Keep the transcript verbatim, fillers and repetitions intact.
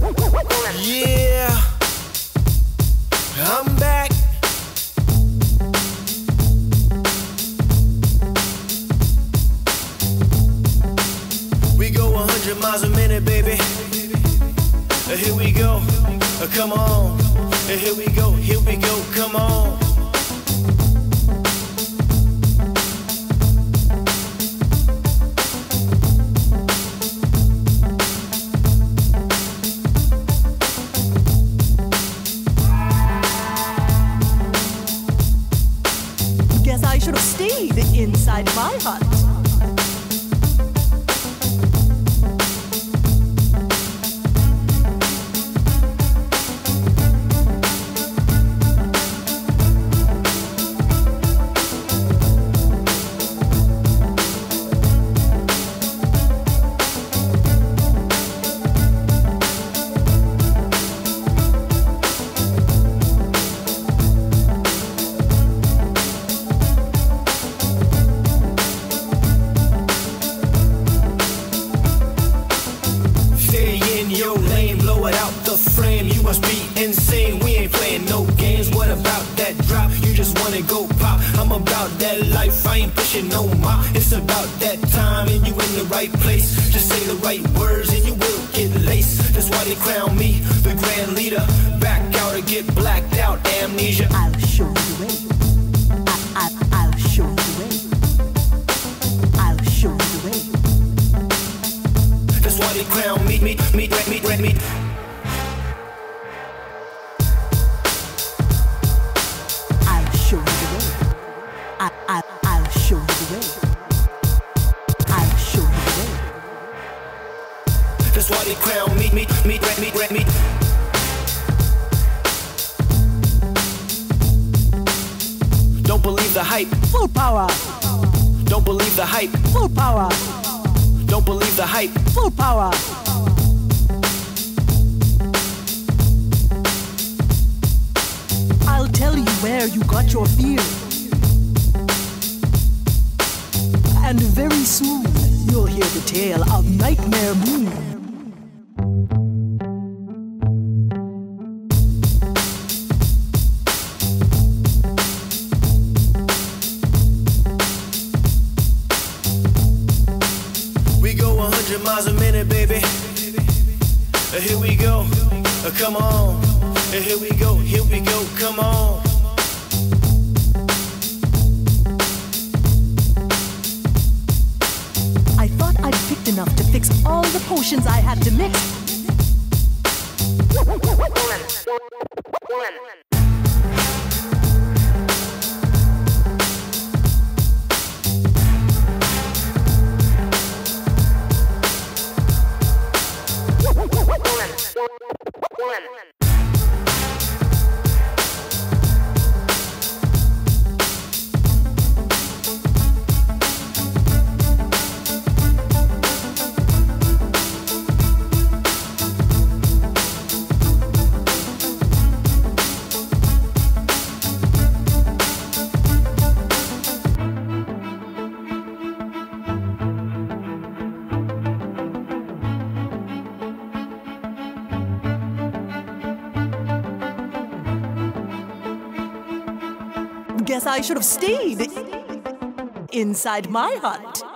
Yeah, I'm back. We go one hundred miles a minute, baby. Uh, Here we go, uh, come on. Uh, Here we go, here we go, come on. Guess I should have stayed inside my hut. Yo, lame, blow it out the frame. You must be insane. We ain't playing no games. What about that drop? You just wanna go pop. I'm about that life. I ain't pushing no mop. It's about that time and you in the right place. Just say the right words and you will get laced. That's why they crown me the grand leader. Back out or get blacked out. Amnesia. I'll show you the way. I, I, I'll show you the way. I'll show you the way. That's why they crown me, me, me, me, me, me. I'll show you the way. I, I, I'll show you the way. I'll show you the way. That's why they crown me, me, me, me, me, me. Don't believe the hype. Full power. Don't believe the hype. Full power. Don't believe the hype. Full power. I'll tell you where you got your fear. And very soon you'll hear the tale of Nightmare Moon. We go one hundred miles a minute, baby. Uh, Here we go, uh, come on. Uh, Here we go, here we go, come on. I thought I'd picked enough to fix all the potions I had to mix. Guess I should have stayed inside my hut.